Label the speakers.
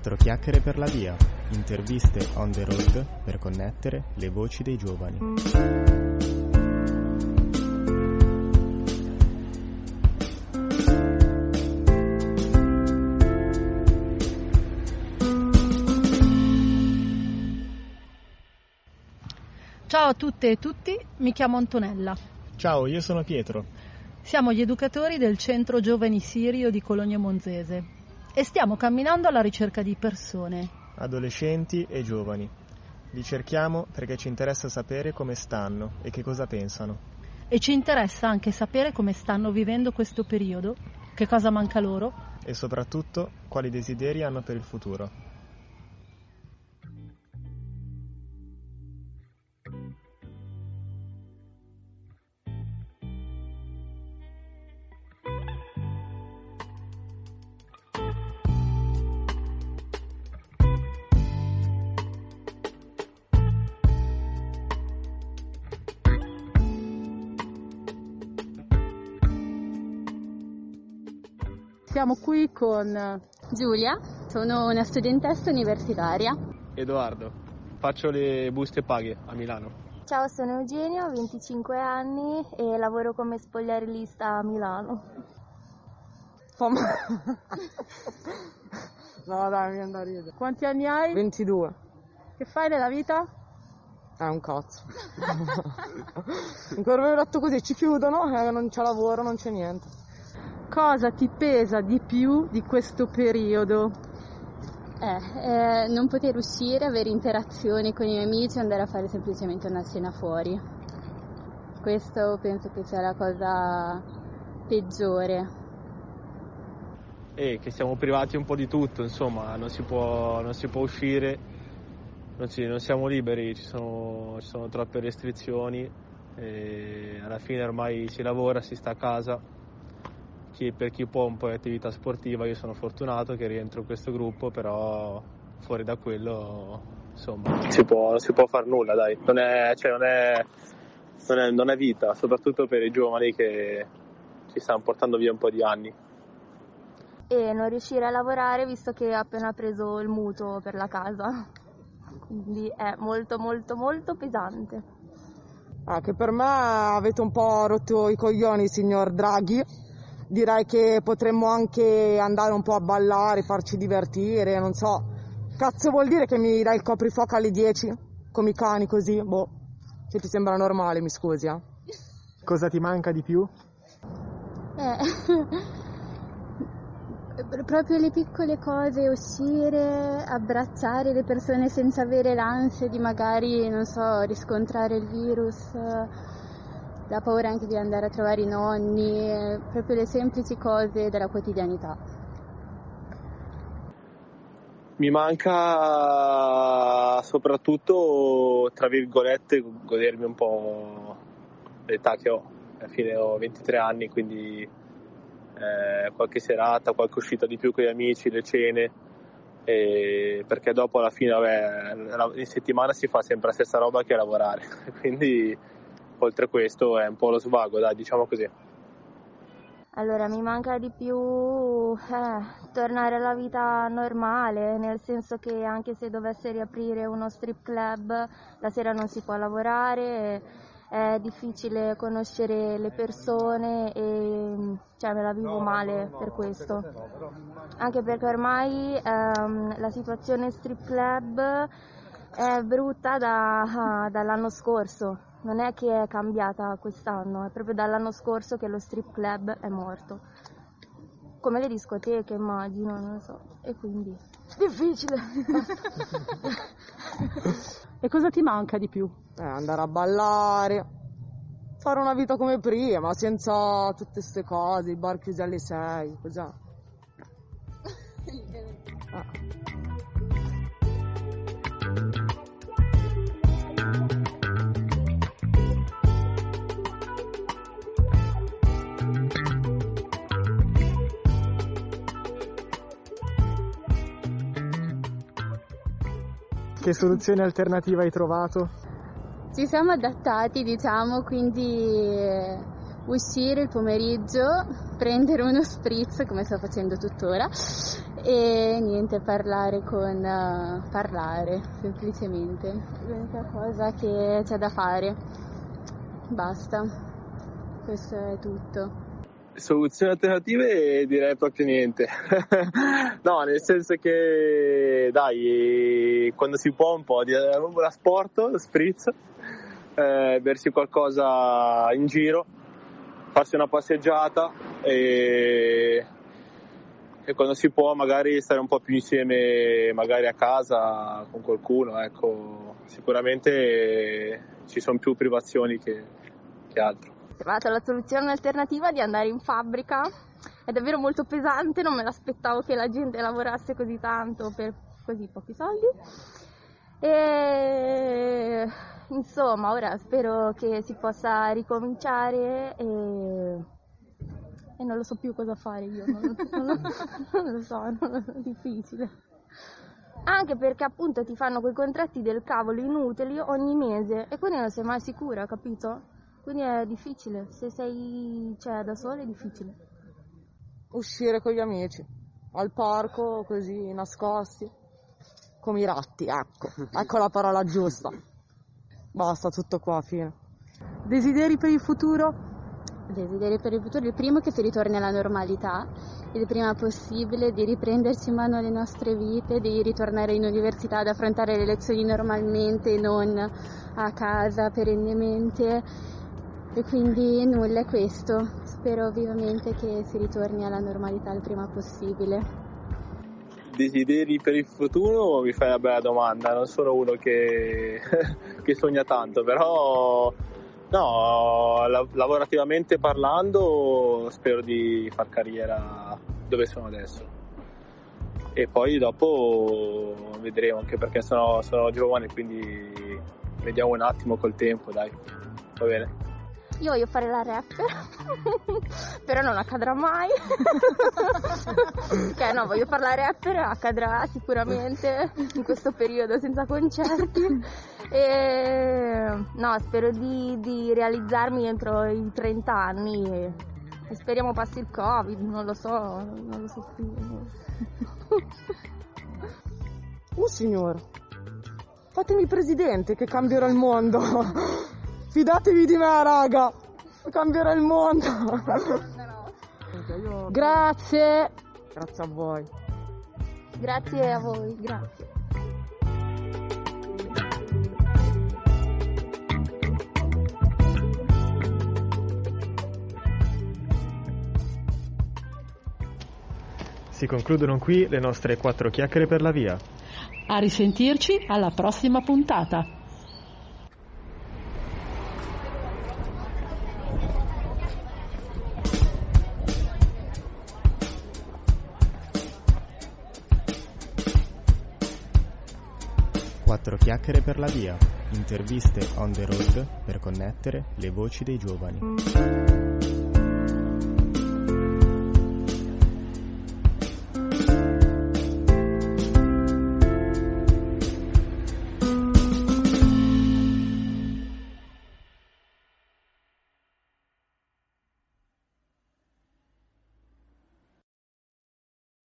Speaker 1: 4 chiacchiere per la via, interviste on the road per connettere le voci dei giovani.
Speaker 2: Ciao a tutte e tutti, mi chiamo Antonella.
Speaker 1: Ciao, io sono Pietro.
Speaker 2: Siamo gli educatori del Centro Giovani Sirio di Cologno Monzese e stiamo camminando alla ricerca di persone,
Speaker 1: Adolescenti e giovani. Li cerchiamo perché ci interessa sapere come stanno e che cosa pensano.
Speaker 2: e ci interessa anche sapere come stanno vivendo questo periodo, che cosa manca loro.
Speaker 1: E soprattutto quali desideri hanno per il futuro.
Speaker 2: Siamo qui con
Speaker 3: Giulia, sono una studentessa universitaria.
Speaker 4: Edoardo, faccio le buste paghe a Milano.
Speaker 5: Ciao, sono Eugenio, ho 25 anni e lavoro come spogliarellista a Milano.
Speaker 6: No dai, mi viene da ridere.
Speaker 2: Quanti anni hai?
Speaker 6: 22.
Speaker 2: Che fai nella vita?
Speaker 6: È un cazzo. Ancora mi detto così, ci chiudono, non c'è lavoro, non c'è niente.
Speaker 2: Cosa ti pesa di più di questo periodo?
Speaker 3: Non poter uscire, avere interazioni con i miei amici, andare a fare semplicemente una cena fuori. Questo penso che sia la cosa peggiore.
Speaker 4: E che siamo privati un po' di tutto, insomma, non si può uscire, non siamo liberi, ci sono troppe restrizioni e alla fine ormai si lavora, si sta a casa. Per chi può un po' di attività sportiva, io sono fortunato che rientro in questo gruppo, però fuori da quello insomma non si può fare nulla, dai, non è vita, soprattutto per i giovani che ci stanno portando via un po' di anni.
Speaker 5: E non riuscire a lavorare visto che ho appena preso il mutuo per la casa, quindi è molto molto molto pesante.
Speaker 6: Che per me avete un po' rotto i coglioni, signor Draghi. Direi che potremmo anche andare un po' a ballare, farci divertire, non so. Cazzo vuol dire che mi dai il coprifuoco alle 10? Come i cani così? Boh, se ti sembra normale, mi scusi, eh.
Speaker 1: Cosa ti manca di più?
Speaker 3: Proprio le piccole cose, uscire, abbracciare le persone senza avere l'ansia di magari, non so, riscontrare il virus. La paura anche di andare a trovare i nonni, proprio le semplici cose della quotidianità.
Speaker 4: Mi manca soprattutto, tra virgolette, godermi un po' l'età che ho. Alla fine ho 23 anni, quindi qualche serata, qualche uscita di più con gli amici, le cene, perché dopo alla fine in settimana si fa sempre la stessa roba che lavorare, quindi oltre a questo è un po' lo svago, dai, diciamo così.
Speaker 5: Allora, mi manca di più tornare alla vita normale, nel senso che anche se dovesse riaprire uno strip club, la sera non si può lavorare, è difficile conoscere le persone e me la vivo male per questo. Anche perché ormai la situazione strip club è brutta dall'anno scorso. Non è che è cambiata quest'anno, è proprio dall'anno scorso che lo strip club è morto. Come le discoteche, immagino, non lo so. E quindi difficile.
Speaker 2: E cosa ti manca di più?
Speaker 6: Andare a ballare, fare una vita come prima, senza tutte queste cose, i bar chiusi alle 6, cos'è?
Speaker 1: Che soluzione alternativa hai trovato?
Speaker 3: Ci siamo adattati, diciamo, quindi uscire il pomeriggio, prendere uno spritz, come sto facendo tuttora, e niente, parlare semplicemente, l'unica cosa che c'è da fare, basta, questo è tutto.
Speaker 4: Soluzioni alternative direi proprio niente. No, nel senso che dai, quando si può un po' di sport, spritz, bersi qualcosa in giro, farsi una passeggiata e quando si può magari stare un po' più insieme, magari a casa con qualcuno, ecco, sicuramente ci sono più privazioni che altro.
Speaker 5: Ho trovato la soluzione alternativa di andare in fabbrica, è davvero molto pesante, non me l'aspettavo che la gente lavorasse così tanto per così pochi soldi e insomma ora spero che si possa ricominciare e non lo so più cosa fare io, non lo so, è difficile. Anche perché appunto ti fanno quei contratti del cavolo inutili ogni mese e quindi non sei mai sicura, capito? Quindi è difficile, se sei da solo è difficile.
Speaker 6: Uscire con gli amici, al parco, così, nascosti, come i ratti, ecco la parola giusta. Basta, tutto qua, fine.
Speaker 2: Desideri per il futuro?
Speaker 3: Desideri per il futuro, il primo che si ritorni alla normalità, il prima possibile, di riprenderci in mano le nostre vite, di ritornare in università ad affrontare le lezioni normalmente, non a casa perennemente. E quindi nulla, è questo. Spero vivamente che si ritorni alla normalità il prima possibile.
Speaker 4: Desideri per il futuro? Mi fai una bella domanda, non sono uno che sogna tanto, però no, lavorativamente parlando spero di far carriera dove sono adesso e poi dopo vedremo, anche perché sono giovane, quindi vediamo un attimo col tempo, dai, va bene?
Speaker 5: Io voglio fare la rapper, però non accadrà mai. No, voglio fare la rapper, accadrà sicuramente in questo periodo senza concerti. E no, spero di realizzarmi entro i 30 anni e speriamo passi il Covid, non lo so più.
Speaker 6: Signor, fatemi presidente che cambierò il mondo. Fidatevi di me, raga, cambierò il mondo. Grazie. Grazie a voi.
Speaker 5: Grazie a voi, grazie.
Speaker 1: Si concludono qui le nostre 4 chiacchiere per la via.
Speaker 2: A risentirci alla prossima puntata.
Speaker 1: Quattro chiacchiere per la via, interviste on the road per connettere le voci dei giovani.